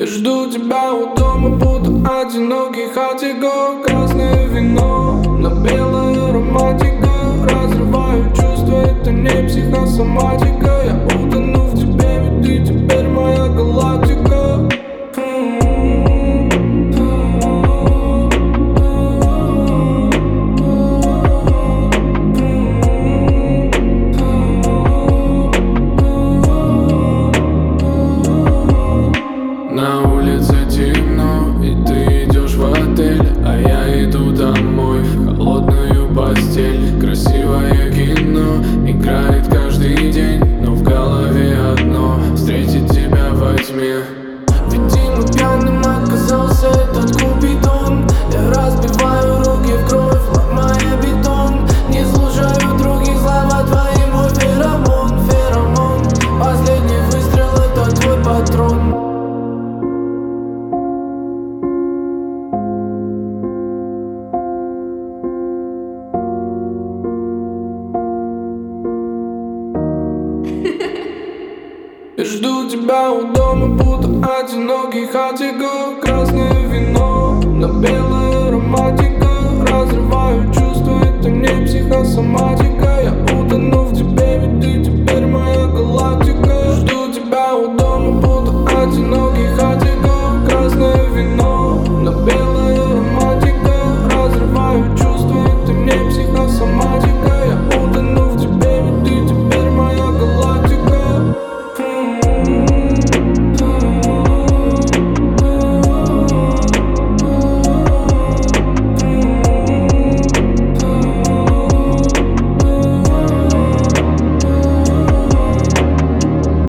Я жду тебя у дома, будто одинокий хатико. Красное вино, но белая романтика. Разрываю чувства, это не психосоматика. Я утону в тебе, ведь ты теперь моя галактика. На улице темно, и ты идешь в отель, а я иду домой в холодную постель. Красивое кино играет каждый день, но в голове одно — встретить тебя во тьме. Видимо, пьяным оказался этот купидон. Я разбиваю руки в кровь, ломая бетон. Не слушаю других, слова твои, мой феромон, феромон. Последний выстрел — это твой патрон. Я жду тебя у дома, будто одинокий хатико. Красное вино, но белая романтика. Разрываю чувства, это не психосоматика. Я утону в тебе, ведь ты теперь моя галактика. Жду тебя у дома, будто одинокий хатико. Красное вино,